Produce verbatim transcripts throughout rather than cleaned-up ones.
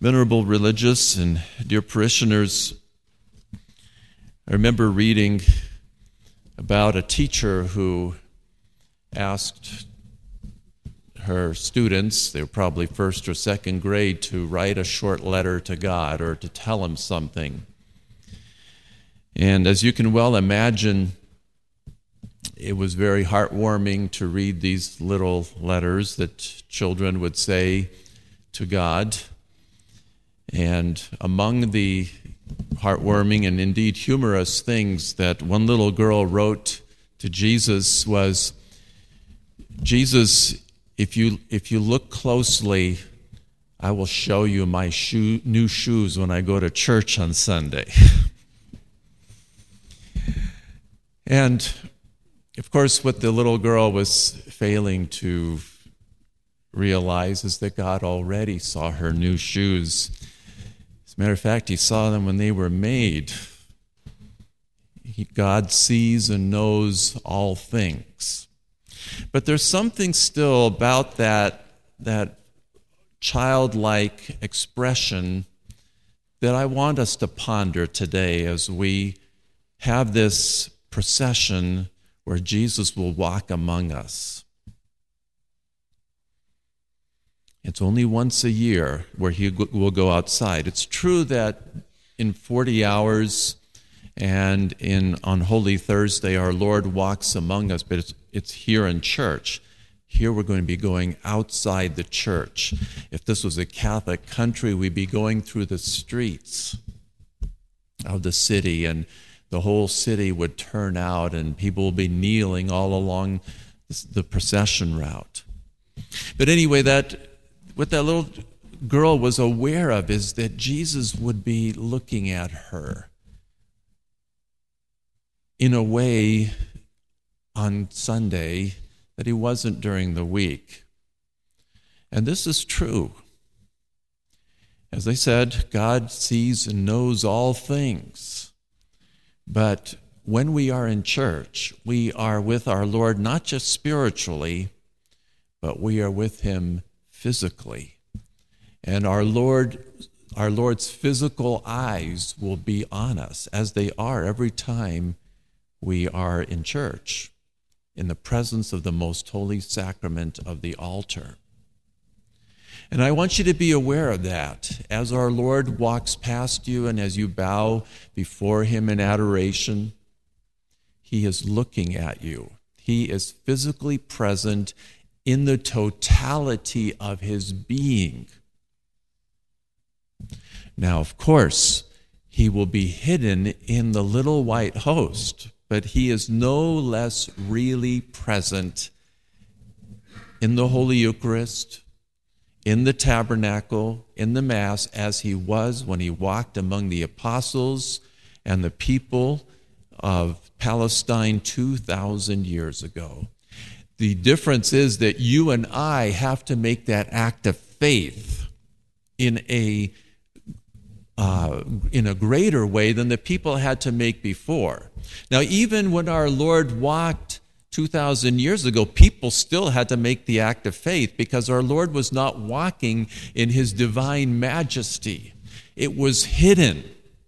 Venerable religious and dear parishioners, I remember reading about a teacher who asked her students, they were probably first or second grade, to write a short letter to God or to tell him something. And as you can well imagine, it was very heartwarming to read these little letters that children would say to God. And among the heartwarming and indeed humorous things that one little girl wrote to Jesus was, Jesus, if you if you look closely, I will show you my shoe, new shoes when I go to church on Sunday. And of course, what the little girl was failing to realize is that God already saw her new shoes. As a matter of fact, he saw them when they were made. He, God sees and knows all things. But there's something still about that, that childlike expression that I want us to ponder today as we have this procession where Jesus will walk among us. It's only once a year where he will go outside. It's true that in forty hours and in on Holy Thursday, our Lord walks among us, but it's, it's here in church. Here we're going to be going outside the church. If this was a Catholic country, we'd be going through the streets of the city, and the whole city would turn out, and people will be kneeling all along the procession route. But anyway, that what that little girl was aware of is that Jesus would be looking at her in a way on Sunday that he wasn't during the week. And this is true. As I said, God sees and knows all things. But when we are in church, we are with our Lord not just spiritually, but we are with him physically. And our Lord, our Lord's physical eyes will be on us, as they are every time we are in church, in the presence of the most holy sacrament of the altar. And I want you to be aware of that as our Lord walks past you and as you bow before him in adoration. He is looking at you. He is physically present in the totality of his being. Now, of course, he will be hidden in the little white host, but he is no less really present in the Holy Eucharist, in the tabernacle, in the Mass, as he was when he walked among the apostles and the people of Palestine two thousand years ago. The difference is that you and I have to make that act of faith in a uh, in a greater way than the people had to make before. Now, even when our Lord walked two thousand years ago, people still had to make the act of faith because our Lord was not walking in his divine majesty. It was hidden.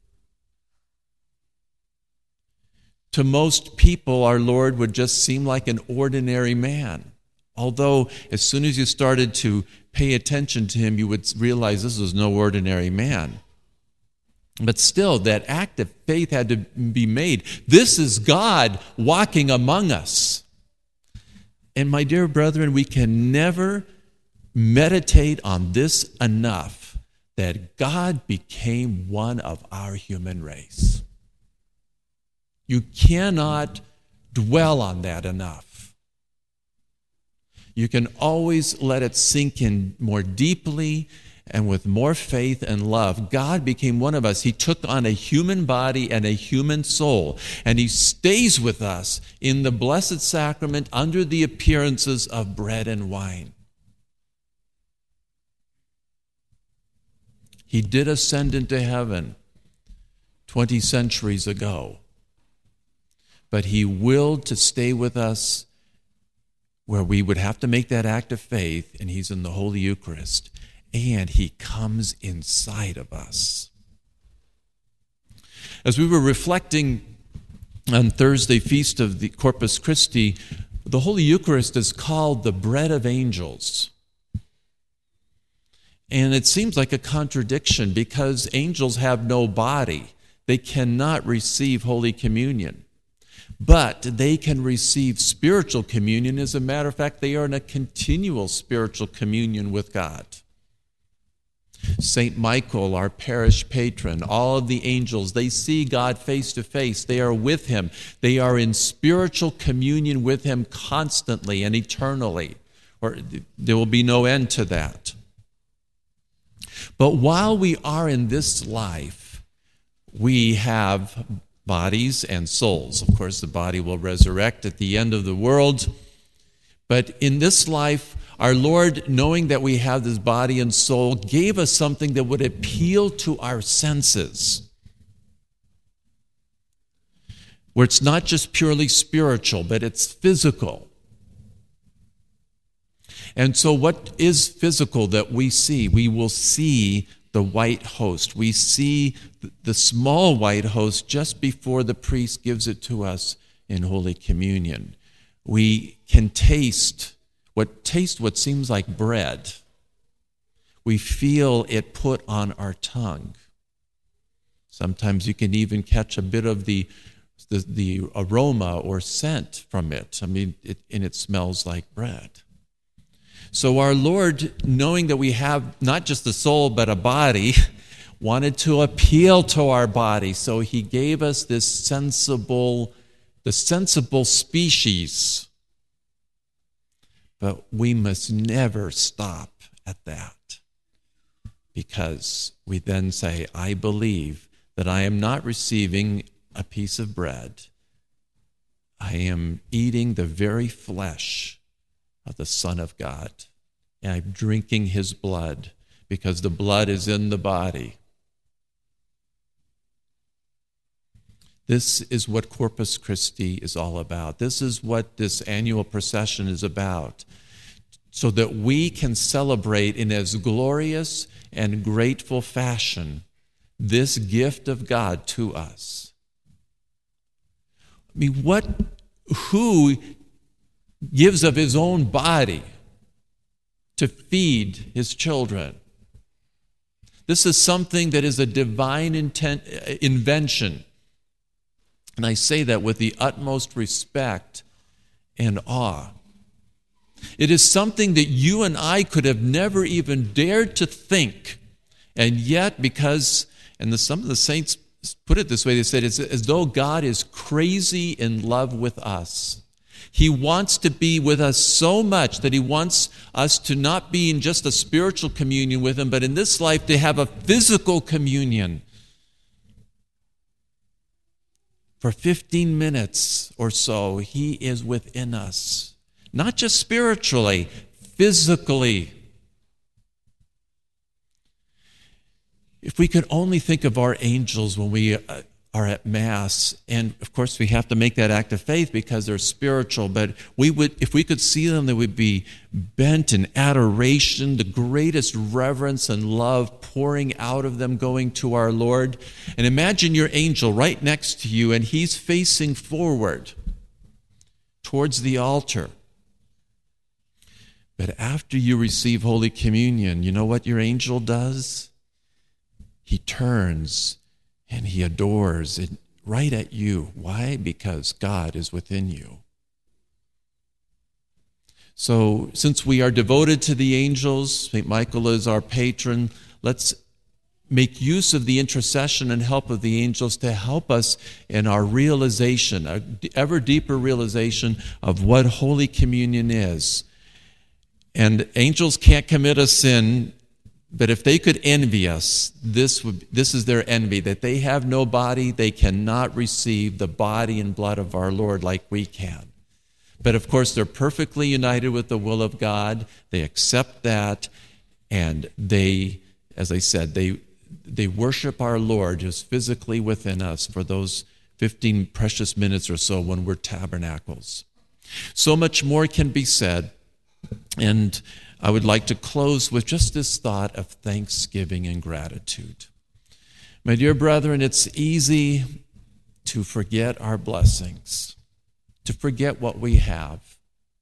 To most people, our Lord would just seem like an ordinary man. Although, as soon as you started to pay attention to him, you would realize this was no ordinary man. But still, that act of faith had to be made. This is God walking among us. And my dear brethren, we can never meditate on this enough, that God became one of our human race. You cannot dwell on that enough. You can always let it sink in more deeply and with more faith and love. God became one of us. He took on a human body and a human soul, and he stays with us in the Blessed Sacrament under the appearances of bread and wine. He did ascend into heaven twenty centuries ago. But he willed to stay with us where we would have to make that act of faith, and he's in the Holy Eucharist. and he comes inside of us. As we were reflecting on Thursday, Feast of the Corpus Christi, the Holy Eucharist is called the bread of angels. And it seems like a contradiction because angels have no body. They cannot receive Holy Communion. But they can receive spiritual communion. As a matter of fact, they are in a continual spiritual communion with God. Saint Michael, our parish patron, all of the angels, they see God face to face. They are with him. They are in spiritual communion with him constantly and eternally. Or there will be no end to that. But while we are in this life, we have bodies and souls. Of course, the body will resurrect at the end of the world. But in this life, our Lord, knowing that we have this body and soul, gave us something that would appeal to our senses, where it's not just purely spiritual, but it's physical. And so what is physical that we see? We will see the white host. We see the small white host just before the priest gives it to us in Holy Communion. We can taste what taste what seems like bread. We feel it put on our tongue. Sometimes you can even catch a bit of the the, the aroma or scent from it. I mean, it, and it smells like bread. So our Lord, knowing that we have not just a soul but a body, wanted to appeal to our body. So he gave us this sensible, the sensible species. But we must never stop at that, because we then say, I believe that I am not receiving a piece of bread. I am eating the very flesh of the Son of God. And I'm drinking his blood, because the blood is in the body. This is what Corpus Christi is all about. This is what this annual procession is about, so that we can celebrate in as glorious and grateful fashion this gift of God to us. I mean, what, who gives of his own body to feed his children? This is something that is a divine intent, invention. And I say that with the utmost respect and awe. It is something that you and I could have never even dared to think. And yet, because, and the, some of the saints put it this way, they said it's as though God is crazy in love with us. He wants to be with us so much that he wants us to not be in just a spiritual communion with him, but in this life to have a physical communion. For fifteen minutes or so, he is within us. Not just spiritually, physically. If we could only think of our angels when we are at Mass, and of course we have to make that act of faith because they're spiritual, but we would, if we could see them, they would be bent in adoration, the greatest reverence and love pouring out of them, going to our Lord. And imagine your angel right next to you, and he's facing forward towards the altar. But after you receive Holy Communion, you know what your angel does? He turns and he adores it right at you. Why? Because God is within you. So since we are devoted to the angels, Saint Michael is our patron, let's make use of the intercession and help of the angels to help us in our realization, our ever deeper realization of what Holy Communion is. And angels can't commit a sin, but if they could envy us, this would, this is their envy, that they have no body, they cannot receive the body and blood of our Lord like we can. But of course, they're perfectly united with the will of God. They accept that, and they, as I said, they they worship our Lord who's physically within us for those fifteen precious minutes or so when we're tabernacles. So much more can be said, and I would like to close with just this thought of thanksgiving and gratitude. My dear brethren, it's easy to forget our blessings, to forget what we have.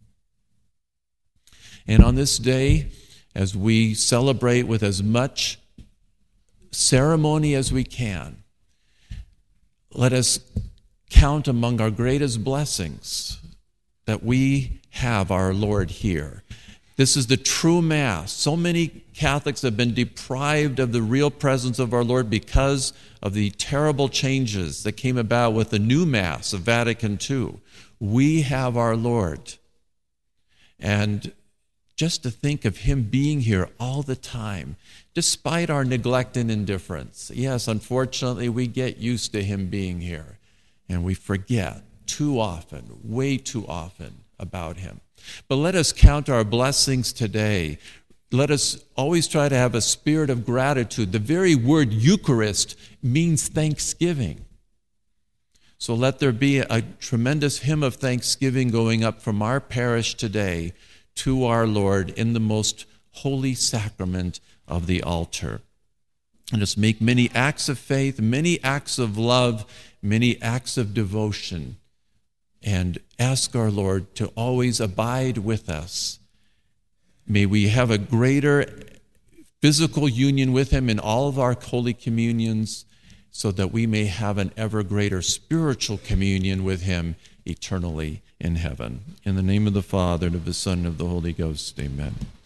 And on this day, as we celebrate with as much ceremony as we can, let us count among our greatest blessings that we have our Lord here. This is the true Mass. So many Catholics have been deprived of the real presence of our Lord because of the terrible changes that came about with the new Mass of Vatican Two. We have our Lord. And just to think of him being here all the time, despite our neglect and indifference. Yes, unfortunately, we get used to him being here, and we forget too often, way too often, about him. But let us count our blessings today. Let us always try to have a spirit of gratitude. The very word Eucharist means thanksgiving. So let there be a tremendous hymn of thanksgiving going up from our parish today to our Lord in the most holy sacrament of the altar. Let us make many acts of faith, many acts of love, many acts of devotion, and ask our Lord to always abide with us. May we have a greater physical union with him in all of our holy communions, so that we may have an ever greater spiritual communion with him eternally in heaven. In the name of the Father, and of the Son, and of the Holy Ghost, amen.